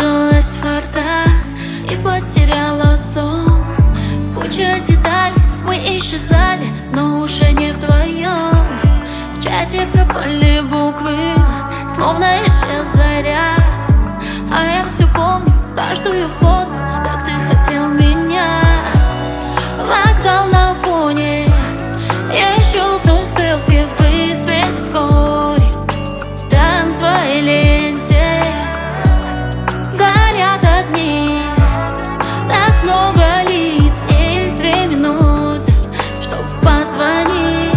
лишилась фарта и потеряла сон. Куча деталей, мы исчезали, но уже не вдвоем. В чате пропали буквы, словно исчез заряд. А я все помню, каждую фотку, как ты хотел меня. Вокзал на фоне, я ищу ту селфи, высветит вскоре. Там в твоей ленте горят огни, так много лиц, есть 2 минуты, чтоб позвонить.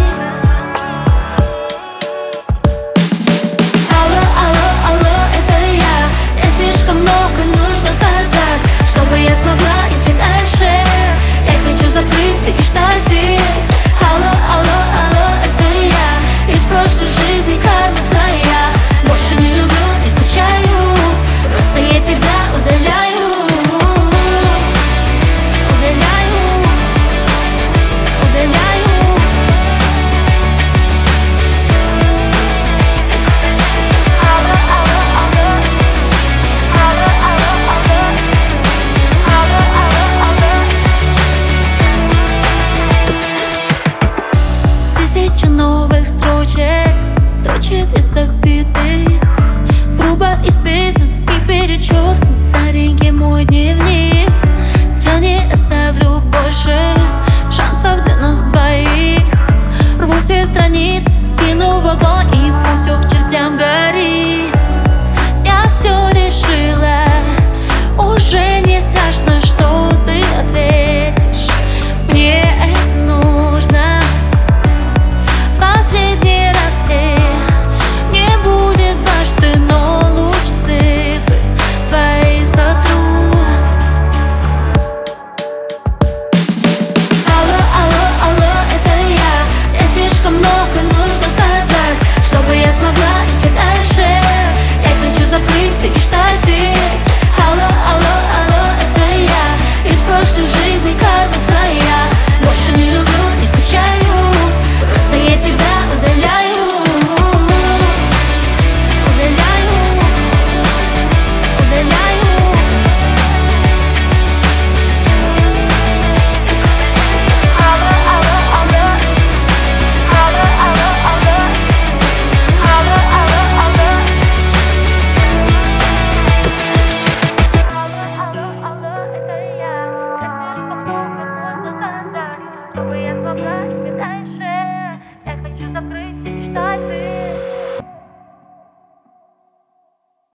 Алло, алло, алло, это я. Мне слишком много нужно сказать, чтобы я смогла идти дальше. Я хочу закрыть все гештальты. Алло, алло, алло, это я. Из прошлой жизни карма твоя. Больше не люблю, не скучаю, просто я тебя удаляю. Удаляю, удаляю. Алло, алло, алло. Алло, алло, алло. Алло, алло, алло. Тысяча новых строчек, точек и запятых, грубо из песен и перечеркнут старенький мой дневник. Я не оставлю больше шансов для нас двоих. Рву все страницы, кину в огонь